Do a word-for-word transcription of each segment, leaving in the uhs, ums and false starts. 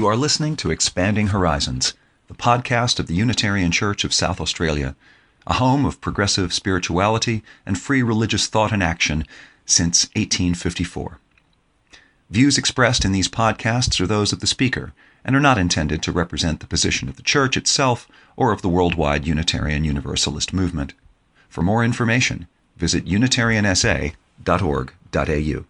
You are listening to Expanding Horizons, the podcast of the Unitarian Church of South Australia, a home of progressive spirituality and free religious thought and action since eighteen fifty-four. Views expressed in these podcasts are those of the speaker and are not intended to represent the position of the Church itself or of the worldwide Unitarian Universalist movement. For more information, visit unitarian s a dot org dot a u.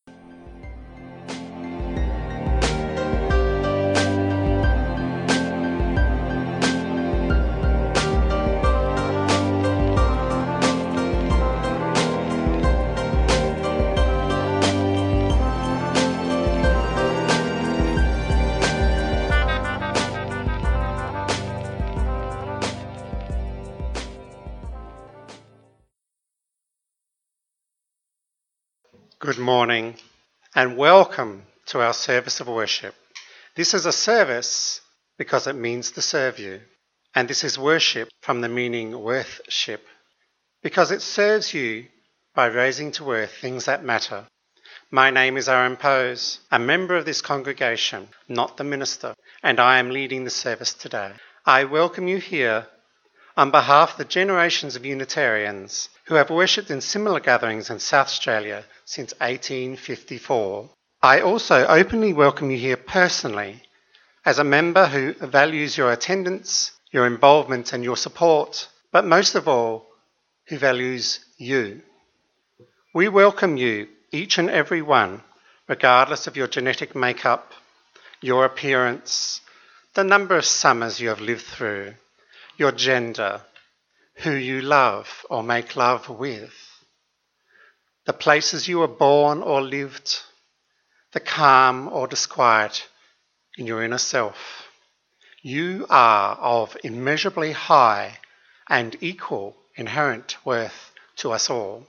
Good morning and welcome to our service of worship. This is a service because it means to serve you, and this is worship from the meaning worthship, because it serves you by raising to earth things that matter. My name is Aaron Pose, a member of this congregation, not the minister, and I am leading the service today. I welcome you here on behalf of the generations of Unitarians who have worshipped in similar gatherings in South Australia since eighteen fifty-four. I also openly welcome you here personally as a member who values your attendance, your involvement and your support, but most of all, who values you. We welcome you, each and every one, regardless of your genetic makeup, your appearance, the number of summers you have lived through, your gender, who you love or make love with, the places you were born or lived, the calm or disquiet in your inner self. You are of immeasurably high and equal inherent worth to us all.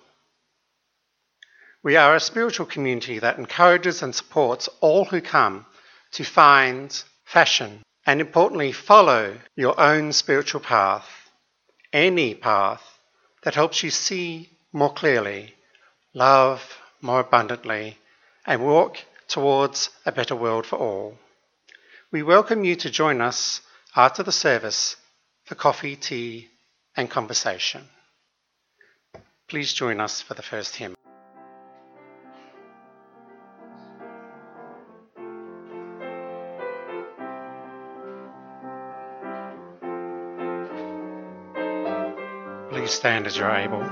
We are a spiritual community that encourages and supports all who come to find, fashion, and importantly, follow your own spiritual path, any path that helps you see more clearly, love more abundantly, and walk towards a better world for all. We welcome you to join us after the service for coffee, tea, and conversation. Please join us for the first hymn. Please stand as you're able.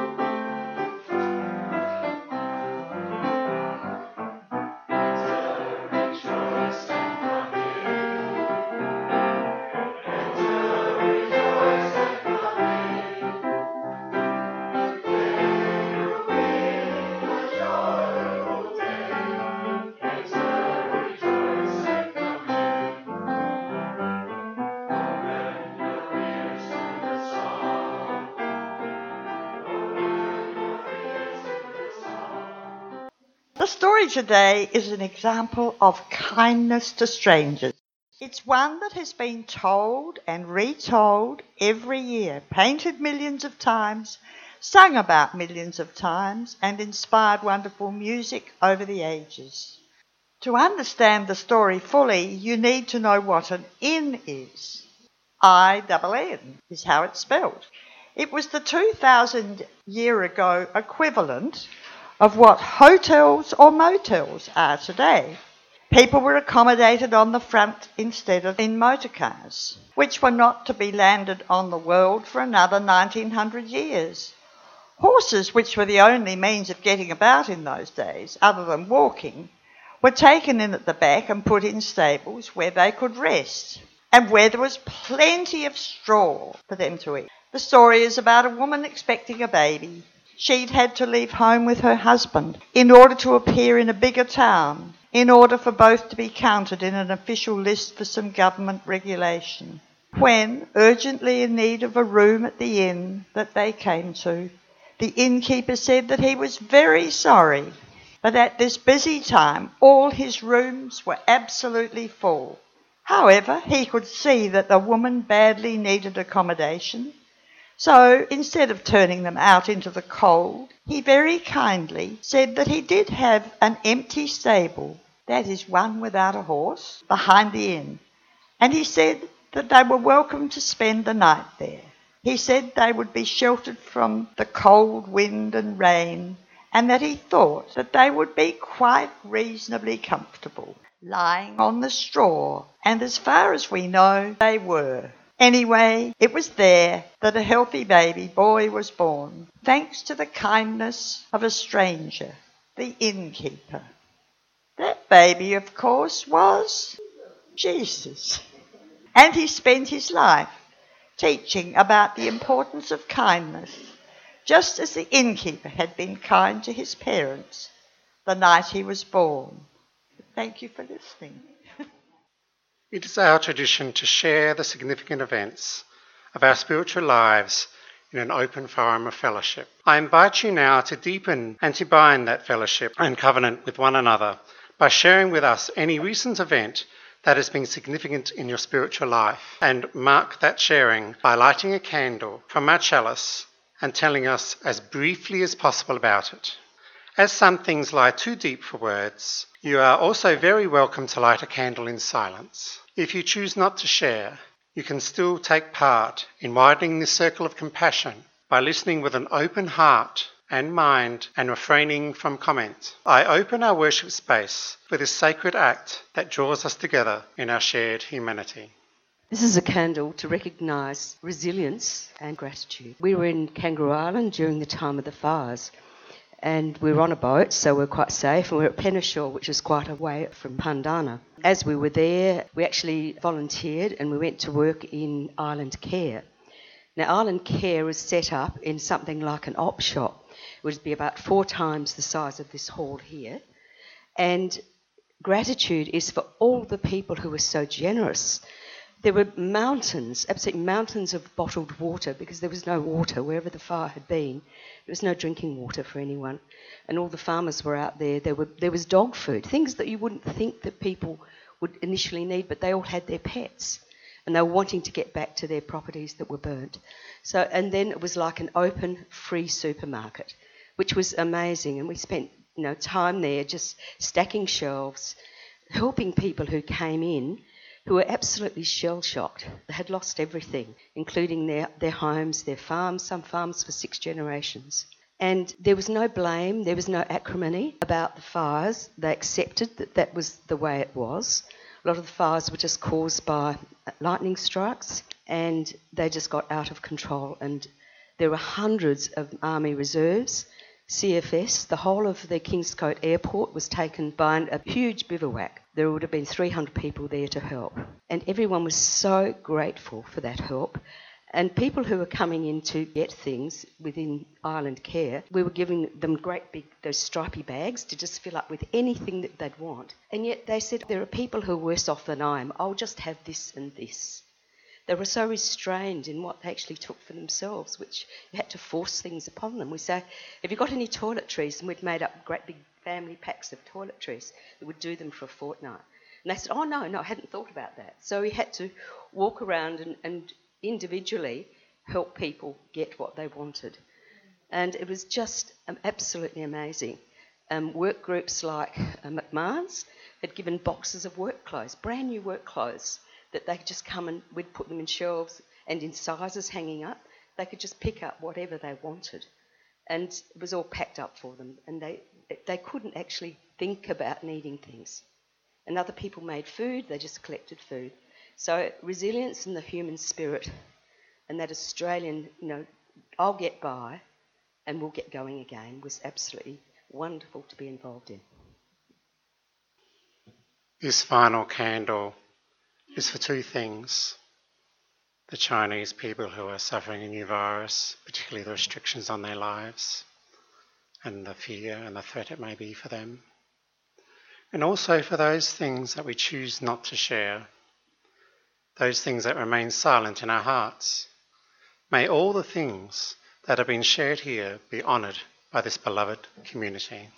The story today is an example of kindness to strangers. It's one that has been told and retold every year, painted millions of times, sung about millions of times, and inspired wonderful music over the ages. To understand the story fully, you need to know what an inn is. I N N is how it's spelled. It was the two thousand year ago equivalent of what hotels or motels are today. People were accommodated on the front instead of in motor cars, which were not to be landed on the world for another nineteen hundred years. Horses, which were the only means of getting about in those days, other than walking, were taken in at the back and put in stables where they could rest, and where there was plenty of straw for them to eat. The story is about a woman expecting a baby. She'd had to leave home with her husband in order to appear in a bigger town, in order for both to be counted in an official list for some government regulation. When, urgently in need of a room at the inn that they came to, the innkeeper said that he was very sorry, but at this busy time all his rooms were absolutely full. However, he could see that the woman badly needed accommodation. So, instead of turning them out into the cold, he very kindly said that he did have an empty stable that is one without a horse, behind the inn, and he said that they were welcome to spend the night there. He said they would be sheltered from the cold wind and rain, and that he thought that they would be quite reasonably comfortable, lying on the straw, and as far as we know, they were. Anyway, it was there that a healthy baby boy was born, thanks to the kindness of a stranger, the innkeeper. That baby, of course, was Jesus. And he spent his life teaching about the importance of kindness, just as the innkeeper had been kind to his parents the night he was born. Thank you for listening. It is our tradition to share the significant events of our spiritual lives in an open forum of fellowship. I invite you now to deepen and to bind that fellowship and covenant with one another by sharing with us any recent event that has been significant in your spiritual life, and mark that sharing by lighting a candle from our chalice and telling us as briefly as possible about it. As some things lie too deep for words, you are also very welcome to light a candle in silence. If you choose not to share, you can still take part in widening this circle of compassion by listening with an open heart and mind and refraining from comment. I open our worship space for this sacred act that draws us together in our shared humanity. This is a candle to recognise resilience and gratitude. We were in Kangaroo Island during the time of the fires, and we were on a boat, so we were quite safe, and we were at Penneshaw, which is quite a way from Pandana. As we were there, we actually volunteered and we went to work in Island Care. Now, Island Care is set up in something like an op shop. It would be about four times the size of this hall here. And gratitude is for all the people who were so generous. There were mountains, absolute mountains of bottled water, because there was no water wherever the fire had been. There was no drinking water for anyone. And all the farmers were out there. There were there was dog food, things that you wouldn't think that people would initially need, but they all had their pets. And they were wanting to get back to their properties that were burnt. So, and then it was like an open, free supermarket, which was amazing. And we spent, you know, time there just stacking shelves, helping people who came in who were absolutely shell-shocked. They had lost everything, including their, their homes, their farms, some farms for six generations. And there was no blame, there was no acrimony about the fires. They accepted that that was the way it was. A lot of the fires were just caused by lightning strikes, and they just got out of control. And there were hundreds of Army reserves, C F S. The whole of the Kingscote Airport was taken by a huge bivouac. There would have been three hundred people there to help. And everyone was so grateful for that help. And people who were coming in to get things within Island Care, we were giving them great big, those stripy bags to just fill up with anything that they'd want. And yet they said, there are people who are worse off than I am. I'll just have this and this. They were so restrained in what they actually took for themselves, which you had to force things upon them. We say, have you got any toiletries? And we'd made up great big family packs of toiletries that would do them for a fortnight. And they said, oh, no, no, I hadn't thought about that. So we had to walk around and, and individually help people get what they wanted. And it was just um, absolutely amazing. Um, work groups like uh, McMahon's had given boxes of work clothes, brand new work clothes, that they could just come and we'd put them in shelves and in sizes hanging up. They could just pick up whatever they wanted. And it was all packed up for them. And they they couldn't actually think about needing things. And other people made food, they just collected food. So resilience in the human spirit and that Australian, you know, I'll get by and we'll get going again was absolutely wonderful to be involved in. This final candle is for two things. The Chinese people who are suffering a new virus, particularly the restrictions on their lives and the fear and the threat it may be for them. And also for those things that we choose not to share, those things that remain silent in our hearts. May all the things that have been shared here be honoured by this beloved community.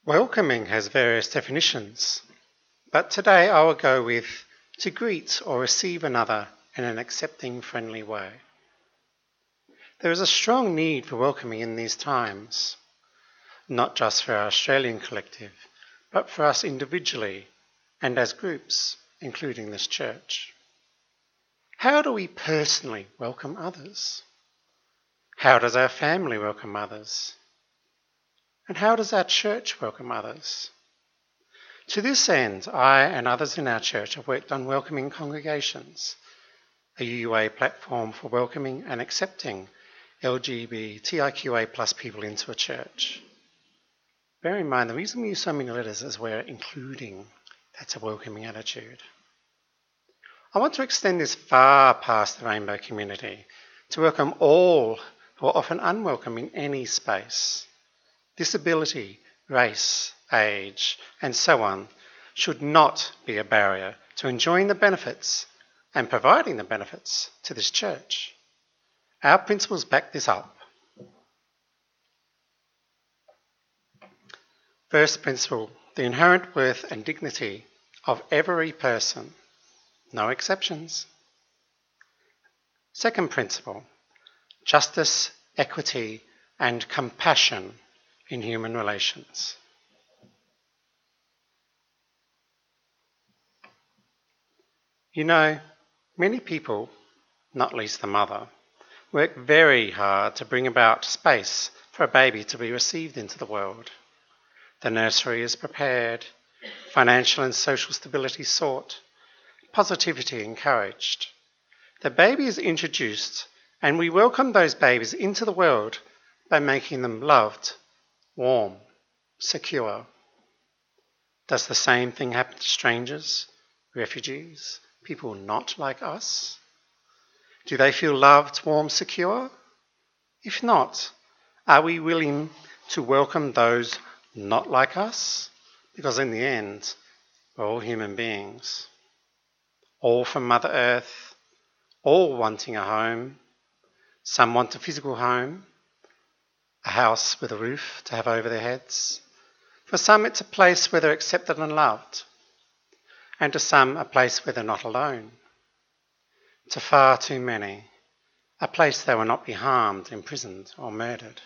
Welcoming has various definitions, but today I will go with to greet or receive another in an accepting, friendly way. There is a strong need for welcoming in these times, not just for our Australian collective, but for us individually and as groups, including this church. How do we personally welcome others? How does our family welcome others? And how does our church welcome others? To this end, I and others in our church have worked on welcoming congregations, a U U A platform for welcoming and accepting L G B T I Q A plus people into a church. Bear in mind, the reason we use so many letters is we're including. That's a welcoming attitude. I want to extend this far past the rainbow community to welcome all who are often unwelcome in any space. Disability, race, age, and so on should not be a barrier to enjoying the benefits and providing the benefits to this church. Our principles back this up. First principle, the inherent worth and dignity of every person, no exceptions. Second principle, justice, equity, and compassion in human relations. You know, many people, not least the mother, work very hard to bring about space for a baby to be received into the world. The nursery is prepared, financial and social stability sought, positivity encouraged. The baby is introduced, and we welcome those babies into the world by making them loved, warm, secure. Does the same thing happen to strangers, refugees, people not like us? Do they feel loved, warm, secure? If not, are we willing to welcome those not like us? Because in the end, we're all human beings, all from Mother Earth, all wanting a home. Some want a physical home, a house with a roof to have over their heads. For some, it's a place where they're accepted and loved, and to some, a place where they're not alone. To far too many, a place they will not be harmed, imprisoned, or murdered.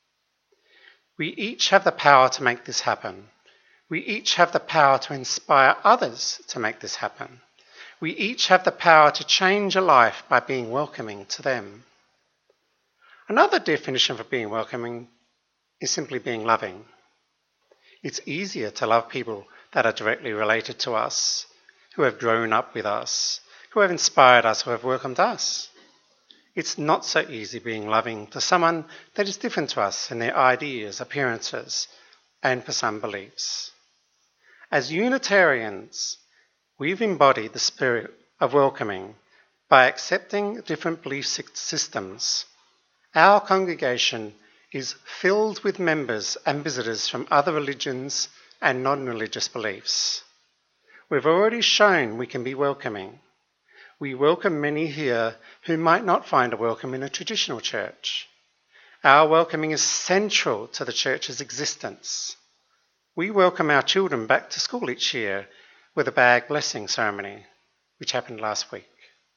We each have the power to make this happen. We each have the power to inspire others to make this happen. We each have the power to change a life by being welcoming to them. Another definition for being welcoming is simply being loving. It's easier to love people that are directly related to us, who have grown up with us, who have inspired us, who have welcomed us. It's not so easy being loving to someone that is different to us in their ideas, appearances, and for some beliefs. As Unitarians, we've embodied the spirit of welcoming by accepting different belief systems. Our congregation is filled with members and visitors from other religions and non-religious beliefs. We've already shown we can be welcoming. We welcome many here who might not find a welcome in a traditional church. Our welcoming is central to the church's existence. We welcome our children back to school each year with a bag blessing ceremony, which happened last week.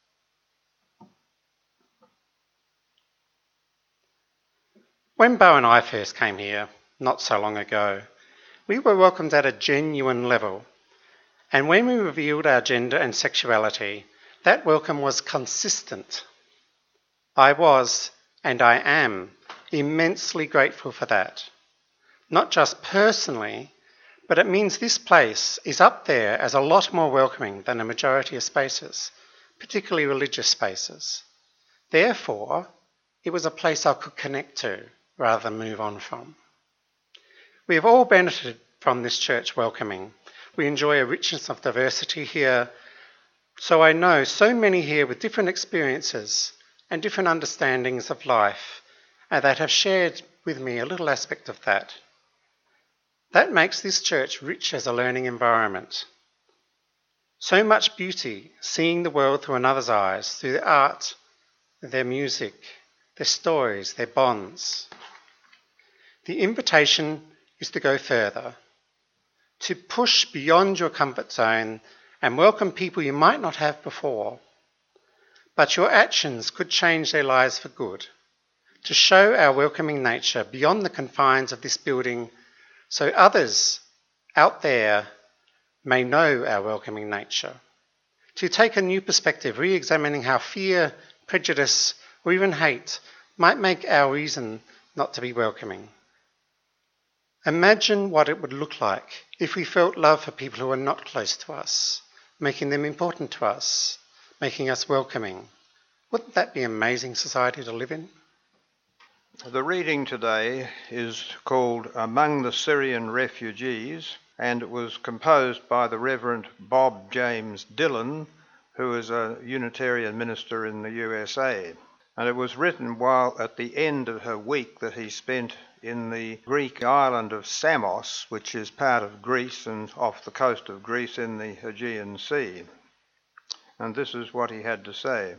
When Bo and I first came here, not so long ago, we were welcomed at a genuine level. And when we revealed our gender and sexuality, that welcome was consistent. I was, and I am, immensely grateful for that. Not just personally, but it means this place is up there as a lot more welcoming than a majority of spaces, particularly religious spaces. Therefore, it was a place I could connect to rather than move on from. We have all benefited from this church welcoming. We enjoy a richness of diversity here. So I know so many here with different experiences and different understandings of life and that have shared with me a little aspect of that. That makes this church rich as a learning environment. So much beauty, seeing the world through another's eyes, through their art, their music, their stories, their bonds. The invitation is to go further, to push beyond your comfort zone and welcome people you might not have before. But your actions could change their lives for good, to show our welcoming nature beyond the confines of this building so others out there may know our welcoming nature. To take a new perspective, re-examining how fear, prejudice, or even hate might make our reason not to be welcoming. Imagine what it would look like if we felt love for people who are not close to us, making them important to us, making us welcoming. Wouldn't that be an amazing society to live in? The reading today is called Among the Syrian Refugees, and it was composed by the Reverend Bob James Dillon, who is a Unitarian minister in the U S A. And it was written while at the end of her week that he spent in the Greek island of Samos, which is part of Greece and off the coast of Greece in the Aegean Sea. And this is what he had to say.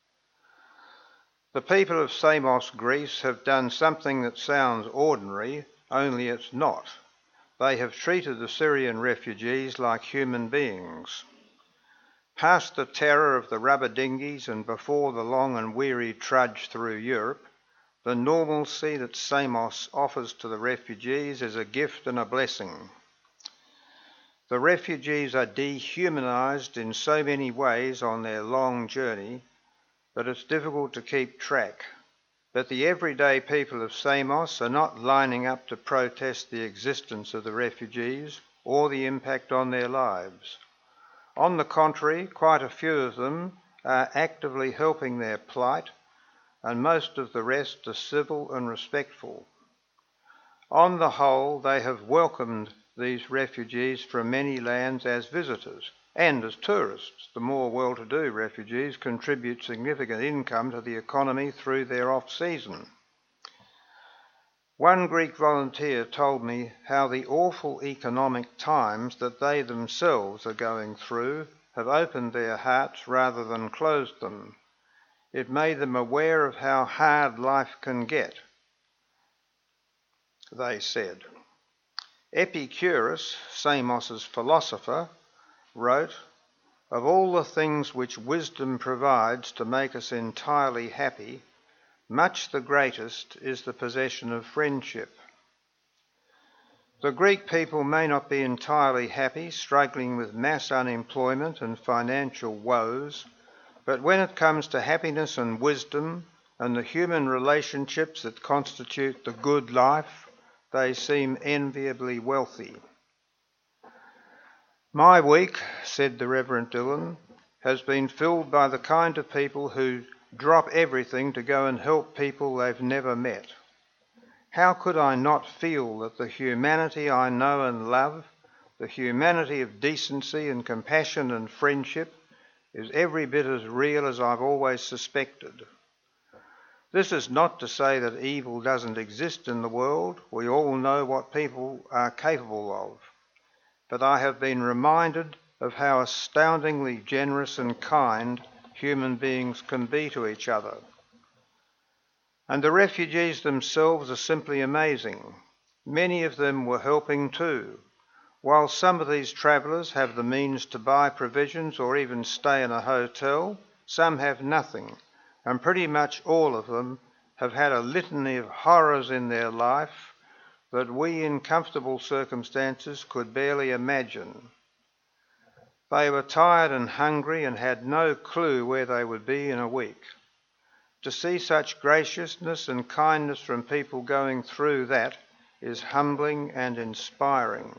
The people of Samos, Greece, have done something that sounds ordinary, only it's not. They have treated the Syrian refugees like human beings. Past the terror of the rubber dinghies and before the long and weary trudge through Europe, the normalcy that Samos offers to the refugees is a gift and a blessing. The refugees are dehumanised in so many ways on their long journey that it's difficult to keep track. But the everyday people of Samos are not lining up to protest the existence of the refugees or the impact on their lives. On the contrary, quite a few of them are actively helping their plight, and most of the rest are civil and respectful. On the whole, they have welcomed these refugees from many lands as visitors and as tourists. The more well-to-do refugees contribute significant income to the economy through their off-season. One Greek volunteer told me how the awful economic times that they themselves are going through have opened their hearts rather than closed them. It made them aware of how hard life can get. They said. Epicurus, Samos's philosopher, wrote, "Of all the things which wisdom provides to make us entirely happy, much the greatest is the possession of friendship." The Greek people may not be entirely happy, struggling with mass unemployment and financial woes, but when it comes to happiness and wisdom and the human relationships that constitute the good life, they seem enviably wealthy. My week, said the Reverend Dillon, has been filled by the kind of people who drop everything to go and help people they've never met. How could I not feel that the humanity I know and love, the humanity of decency and compassion and friendship, is every bit as real as I've always suspected? This is not to say that evil doesn't exist in the world. We all know what people are capable of. But I have been reminded of how astoundingly generous and kind human beings can be to each other. And the refugees themselves are simply amazing. Many of them were helping too. While some of these travellers have the means to buy provisions or even stay in a hotel, some have nothing, and pretty much all of them have had a litany of horrors in their life that we in comfortable circumstances could barely imagine. They were tired and hungry and had no clue where they would be in a week. To see such graciousness and kindness from people going through that is humbling and inspiring.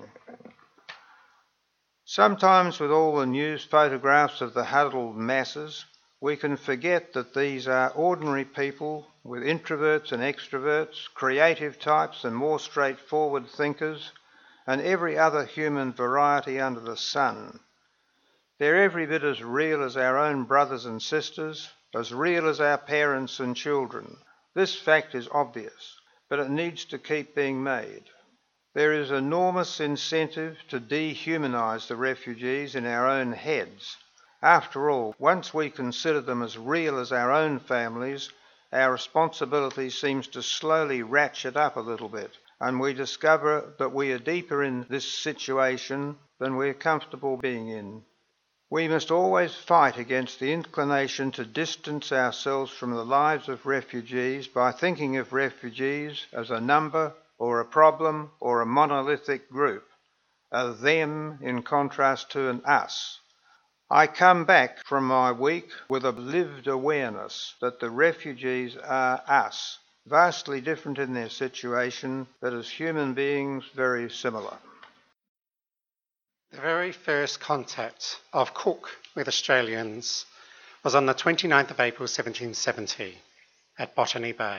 Sometimes with all the news photographs of the huddled masses, we can forget that these are ordinary people with introverts and extroverts, creative types and more straightforward thinkers, and every other human variety under the sun. They're every bit as real as our own brothers and sisters, as real as our parents and children. This fact is obvious, but it needs to keep being made. There is enormous incentive to dehumanise the refugees in our own heads. After all, once we consider them as real as our own families, our responsibility seems to slowly ratchet up a little bit. and we discover that we are deeper in this situation than we are comfortable being in. We must always fight against the inclination to distance ourselves from the lives of refugees by thinking of refugees as a number or a problem or a monolithic group, a them in contrast to an us. I come back from my week with a lived awareness that the refugees are us, vastly different in their situation, but as human beings very similar. The very first contact of Cook with Australians was on the twenty-ninth of April seventeen seventy at Botany Bay.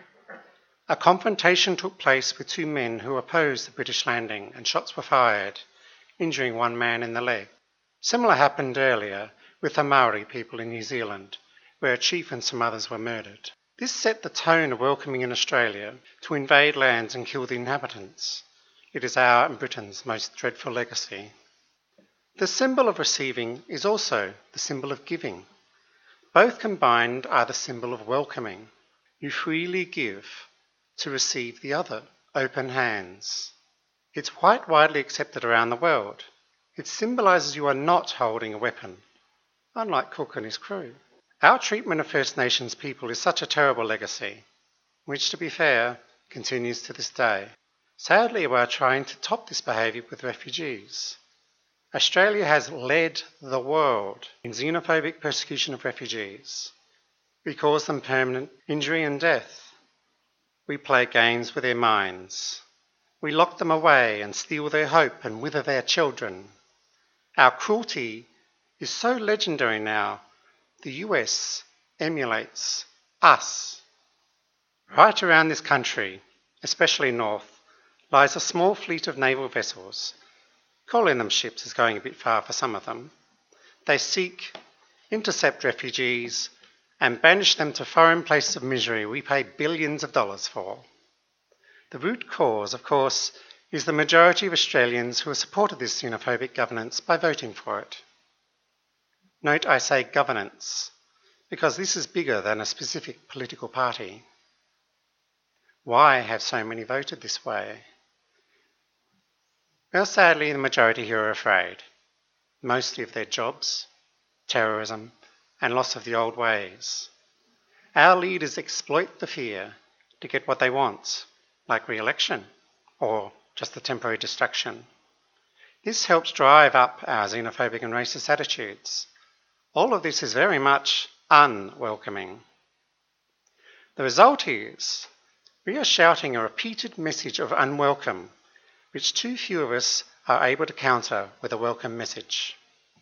A confrontation took place with two men who opposed the British landing, and shots were fired, injuring one man in the leg. Similar happened earlier with the Maori people in New Zealand, where a chief and some others were murdered. This set the tone of welcoming in Australia to invade lands and kill the inhabitants. It is our and Britain's most dreadful legacy. The symbol of receiving is also the symbol of giving. Both combined are the symbol of welcoming. You freely give to receive the other, open hands. It's quite widely accepted around the world. It symbolises you are not holding a weapon, unlike Cook and his crew. Our treatment of First Nations people is such a terrible legacy, which, to be fair, continues to this day. Sadly, we are trying to top this behaviour with refugees. Australia has led the world in xenophobic persecution of refugees. We cause them permanent injury and death. We play games with their minds. We lock them away and steal their hope and wither their children. Our cruelty is so legendary now, the U S emulates us. Right around this country, especially north, lies a small fleet of naval vessels. Calling them ships is going a bit far for some of them. They seek, intercept refugees, and banish them to foreign places of misery we pay billions of dollars for. The root cause, of course, is the majority of Australians who have supported this xenophobic governance by voting for it. Note I say governance, because this is bigger than a specific political party. Why have so many voted this way? Well, sadly, the majority here are afraid, mostly of their jobs, terrorism, and loss of the old ways. Our leaders exploit the fear to get what they want, like re-election, or just a temporary distraction. This helps drive up our xenophobic and racist attitudes. All of this is very much unwelcoming. The result is we are shouting a repeated message of unwelcome, which too few of us are able to counter with a welcome message.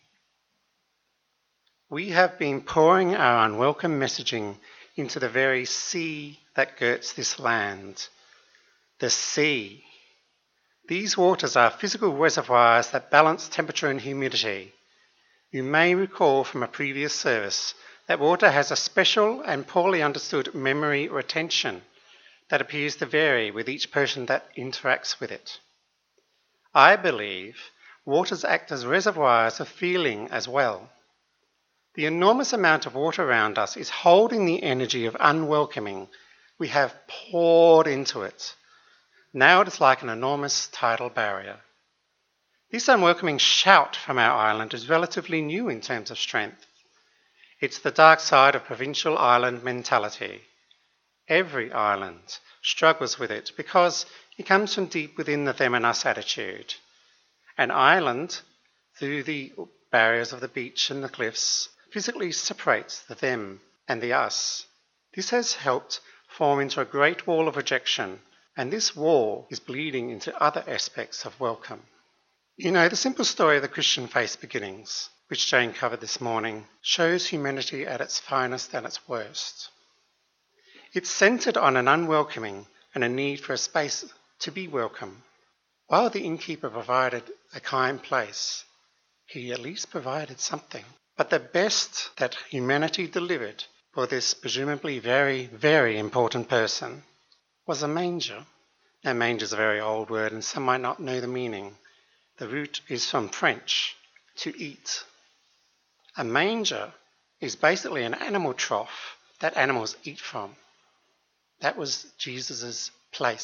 We have been pouring our unwelcome messaging into the very sea that girts this land. The sea. These waters are physical reservoirs that balance temperature and humidity. You may recall from a previous service that water has a special and poorly understood memory retention that appears to vary with each person that interacts with it. I believe waters act as reservoirs of feeling as well. The enormous amount of water around us is holding the energy of unwelcoming we have poured into it. Now it is like an enormous tidal barrier. This unwelcoming shout from our island is relatively new in terms of strength. It's the dark side of provincial island mentality. Every island struggles with it because it comes from deep within the them and us attitude. An island, through the barriers of the beach and the cliffs, physically separates the them and the us. This has helped form into a great wall of rejection, and this wall is bleeding into other aspects of welcome. You know, the simple story of the Christian faith's beginnings, which Jane covered this morning, shows humanity at its finest and its worst. It's centred on an unwelcoming and a need for a space to be welcome. While the innkeeper provided a kind place, he at least provided something. But the best that humanity delivered for this presumably very, very important person was a manger. Now, manger is a very old word and some might not know the meaning. The root is from French, to eat. A manger is basically an animal trough that animals eat from. That was Jesus' place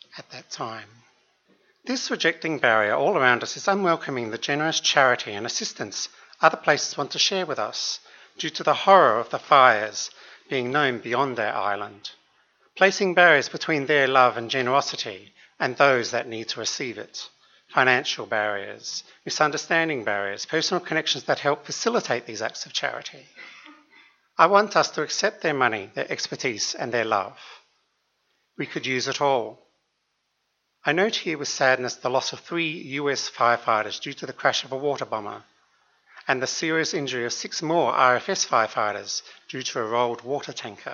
at that time. This rejecting barrier all around us is unwelcoming the generous charity and assistance other places want to share with us due to the horror of the fires being known beyond our island, placing barriers between their love and generosity and those that need to receive it. Financial barriers, misunderstanding barriers, personal connections that help facilitate these acts of charity. I want us to accept their money, their expertise and their love. We could use it all. I note here with sadness the loss of three U S firefighters due to the crash of a water bomber and the serious injury of six more R F S firefighters due to a rolled water tanker.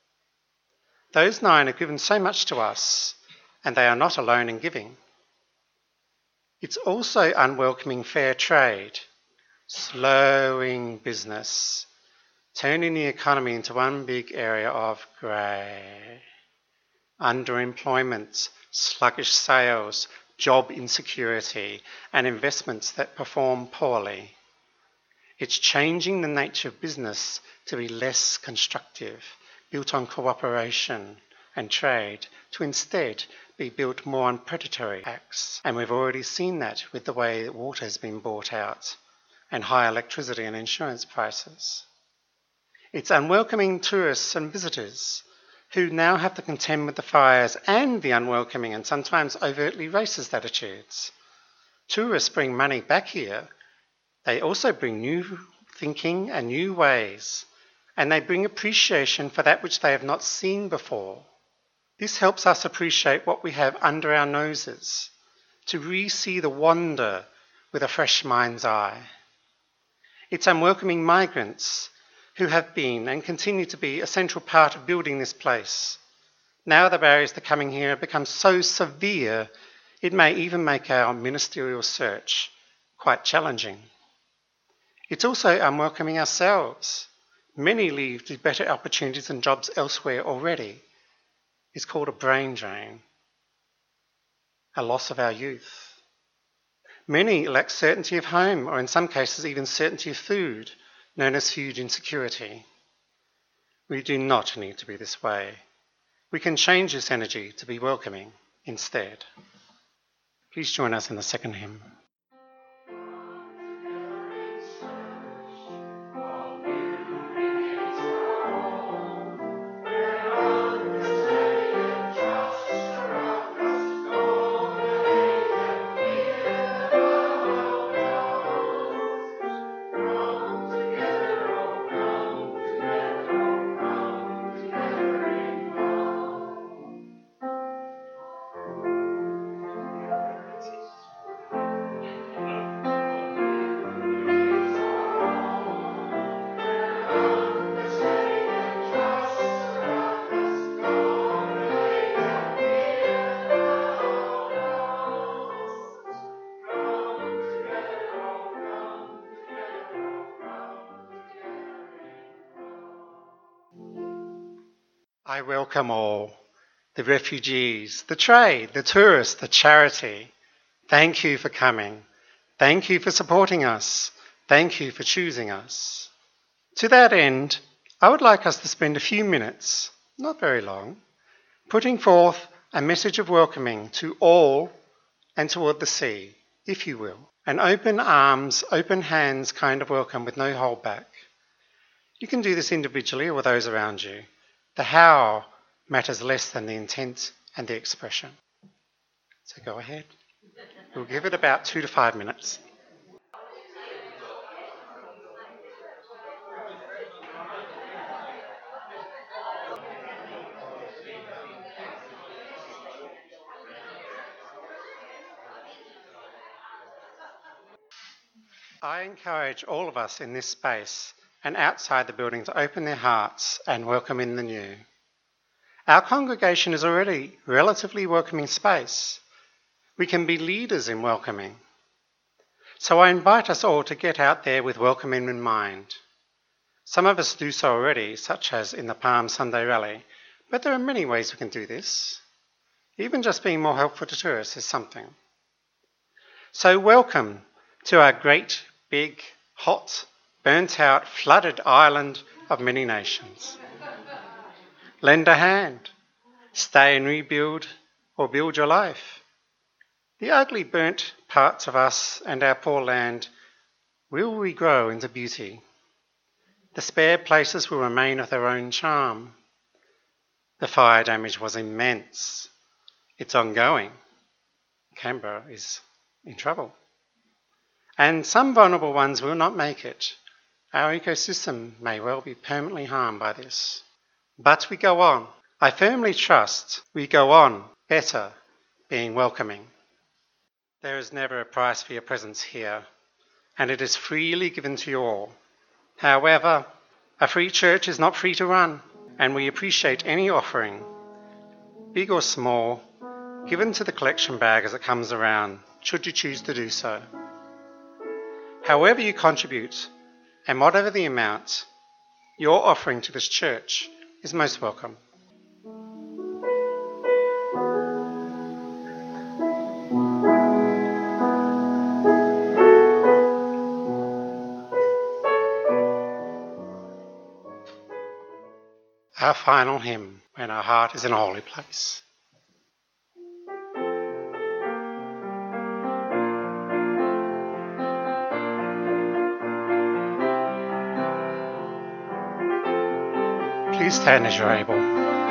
Those nine have given so much to us, and they are not alone in giving. It's also unwelcoming fair trade, slowing business, turning the economy into one big area of grey. Underemployment, sluggish sales, job insecurity, and investments that perform poorly. It's changing the nature of business to be less constructive, built on cooperation and trade, to instead be built more on predatory acts. And we've already seen that with the way that water has been bought out and high electricity and insurance prices. It's unwelcoming tourists and visitors who now have to contend with the fires and the unwelcoming and sometimes overtly racist attitudes. Tourists bring money back here. They also bring new thinking and new ways, and they bring appreciation for that which they have not seen before. This helps us appreciate what we have under our noses, to re-see the wonder with a fresh mind's eye. It's unwelcoming migrants who have been and continue to be a central part of building this place. Now the barriers to coming here have become so severe, it may even make our ministerial search quite challenging. It's also unwelcoming ourselves. Many leave to better opportunities and jobs elsewhere already. It's called a brain drain, a loss of our youth. Many lack certainty of home, or in some cases even certainty of food, known as food insecurity. We do not need to be this way. We can change this energy to be welcoming instead. Please join us in the second hymn. I welcome all, the refugees, the trade, the tourists, the charity. Thank you for coming. Thank you for supporting us. Thank you for choosing us. To that end, I would like us to spend a few minutes, not very long, putting forth a message of welcoming to all and toward the sea, if you will. An open arms, open hands kind of welcome with no holdback. You can do this individually or with those around you. The how matters less than the intent and the expression. So go ahead. We'll give it about two to five minutes. I encourage all of us in this space and outside the building to open their hearts and welcome in the new. Our congregation is already a relatively welcoming space. We can be leaders in welcoming. So I invite us all to get out there with welcoming in mind. Some of us do so already, such as in the Palm Sunday Rally, but there are many ways we can do this. Even just being more helpful to tourists is something. So welcome to our great, big, hot, burnt-out, flooded island of many nations. Lend a hand, stay and rebuild, or build your life. The ugly burnt parts of us and our poor land will regrow into beauty. The spare places will remain with their own charm. The fire damage was immense. It's ongoing. Canberra is in trouble. And some vulnerable ones will not make it. Our ecosystem may well be permanently harmed by this. But we go on. I firmly trust we go on better, being welcoming. There is never a price for your presence here, and it is freely given to you all. However, a free church is not free to run, and we appreciate any offering, big or small, given to the collection bag as it comes around, should you choose to do so. However you contribute, and whatever the amount, your offering to this church is most welcome. Our final hymn, When Our Heart is in a Holy Place. Please stand as you're able.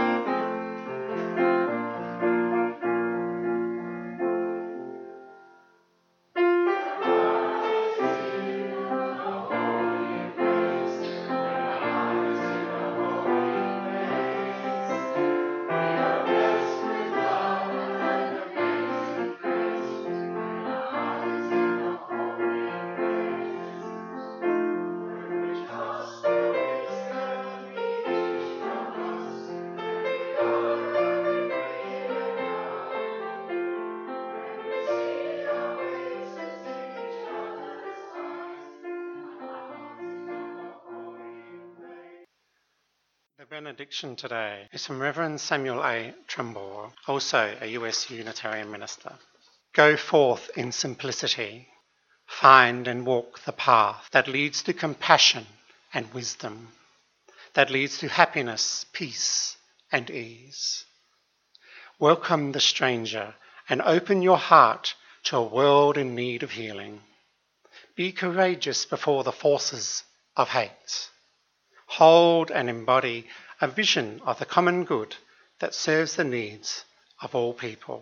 The benediction today is from Reverend Samuel A. Trimble, also a U S Unitarian minister. Go forth in simplicity, find and walk the path that leads to compassion and wisdom, that leads to happiness, peace, and ease. Welcome the stranger and open your heart to a world in need of healing. Be courageous before the forces of hate. Hold and embody a vision of the common good that serves the needs of all people.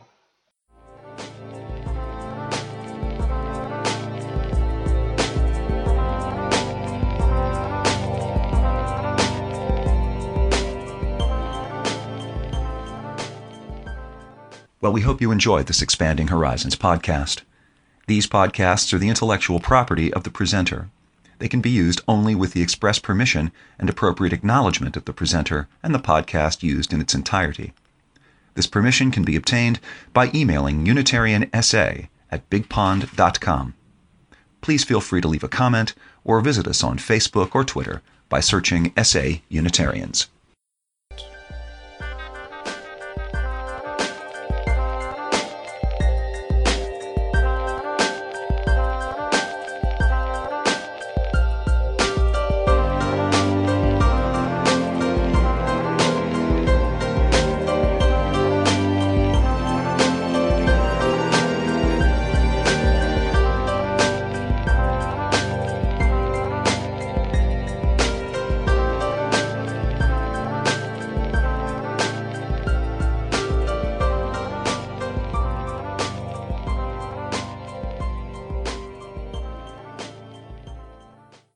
Well, we hope you enjoyed this Expanding Horizons podcast. These podcasts are the intellectual property of the presenter. They can be used only with the express permission and appropriate acknowledgement of the presenter and the podcast used in its entirety. This permission can be obtained by emailing Unitarian S A at big pond dot com. Please feel free to leave a comment or visit us on Facebook or Twitter by searching S A Unitarians.